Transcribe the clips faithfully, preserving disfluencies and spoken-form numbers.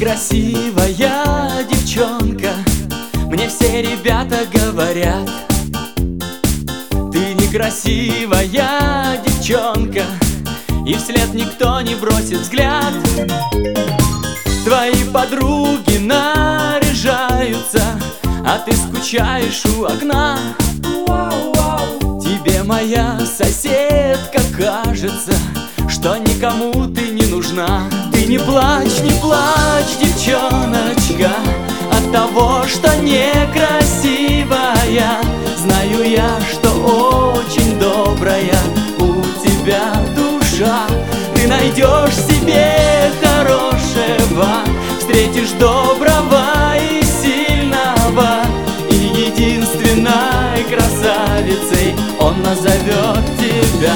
некрасивая девчонка, мне все ребята говорят. Ты некрасивая девчонка, и вслед никто не бросит взгляд. Твои подруги наряжаются, а ты скучаешь у окна. Тебе моя соседка кажется, что никому ты не нужна. Ты не плачь, не плачь, девчоночка, от того, что некрасивая. Знаю я, что очень добрая у тебя душа. Ты найдешь себе хорошего, встретишь доброго и сильного, и единственной красавицей он назовет тебя.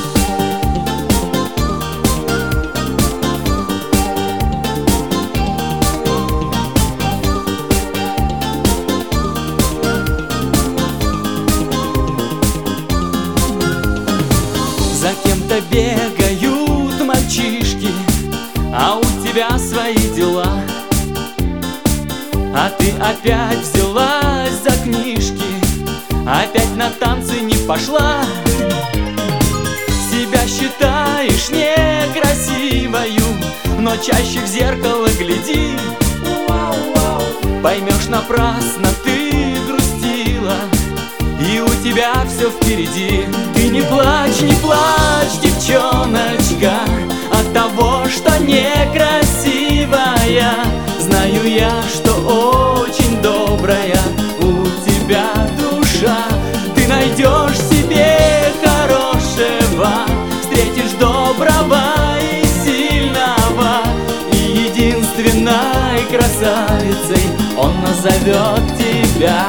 За кем-то бегают мальчишки, а у тебя свои дела. А ты опять взялась за книжки, опять на танцы не пошла. Себя считаешь некрасивою, но чаще в зеркало гляди. Поймешь, напрасно ты грустила, и у тебя все впереди. Ты не плачь, не плачь, девчоночка, от того, что некрасивая. Знаю я, что очень добрая у тебя душа. Ты найдешь себе хорошего, встретишь доброго и сильного, и единственной красавицей он назовет тебя.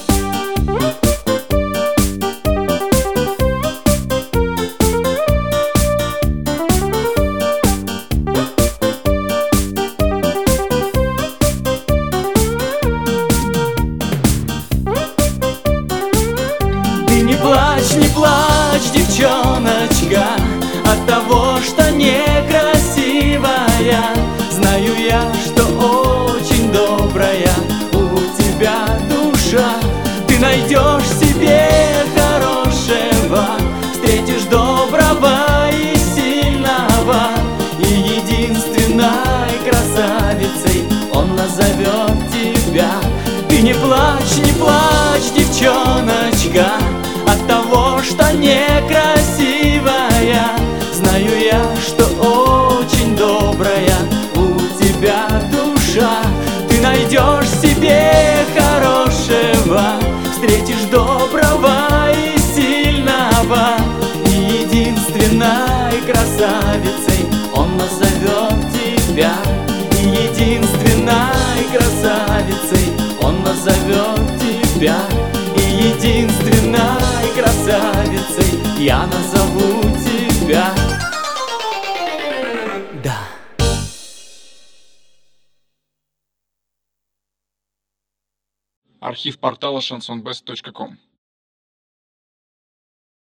Не плачь, не плачь, девчоночка, от того, что некрасивая. Знаю я, что очень добрая у тебя душа. Ты найдешь себе хорошего, встретишь доброго и сильного, и единственной красавицей он назовет тебя. Ты не плачь, не плачь, девчоночка, от того, что некрасивая. Знаю я, что очень добрая у тебя душа. Ты найдешь себе хорошего, встретишь доброго и сильного, и единственной красавицей он назовет тебя. И единственной красавицей он назовет тебя. И единственной красавицей я назову тебя. Да. Архив портала шансон бест точка ком.